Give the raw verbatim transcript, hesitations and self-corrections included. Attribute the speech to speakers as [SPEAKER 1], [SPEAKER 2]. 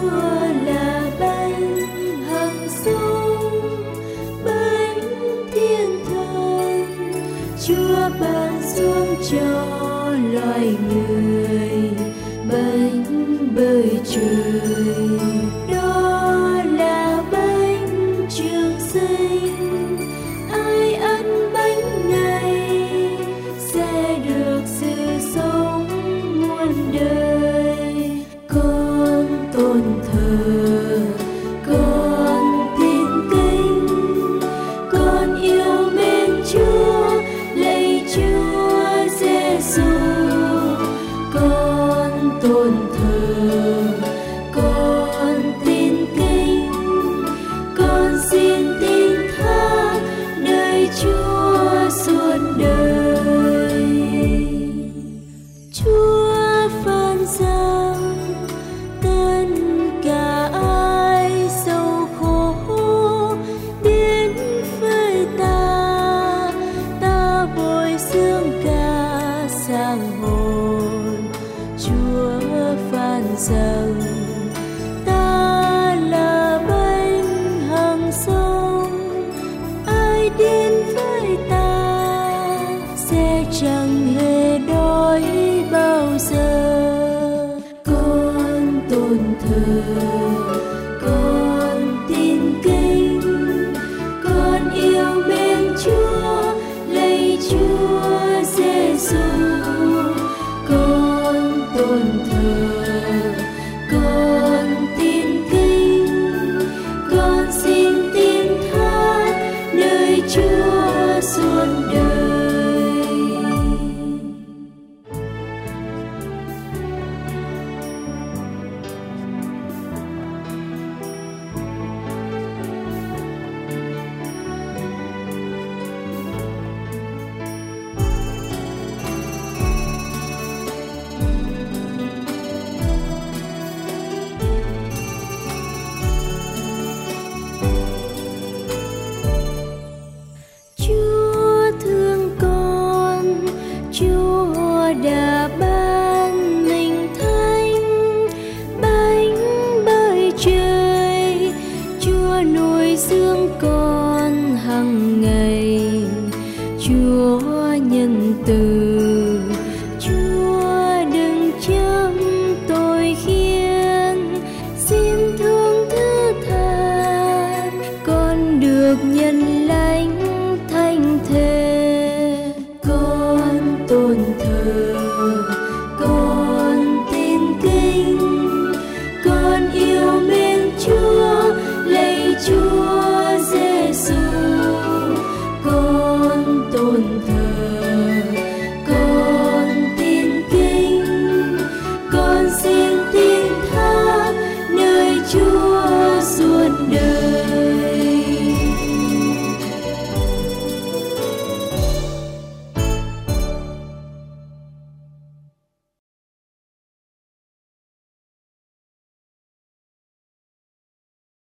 [SPEAKER 1] Chúa là bánh hằng sống, bánh thiên thần Chúa ban xuống cho loài người, bánh bơi trời. Đó là bánh trường sinh, ai ăn bánh này sẽ được sự sống muôn đời. Con tôn thờ, con tin kính, con yêu mến Chúa, lạy Chúa Giêsu. Con tôn thờ, con tin kính, con xin tin thác nơi Chúa suốt đời. Chúa phán rằng tất cả ai sầu khổ đến với ta, ta bồi dưỡng cả sáng hồn. Chúa phán rằng ta là bánh hằng sống, ai đến với ta sẽ chẳng hề đói bao giờ. Con tôn thờ,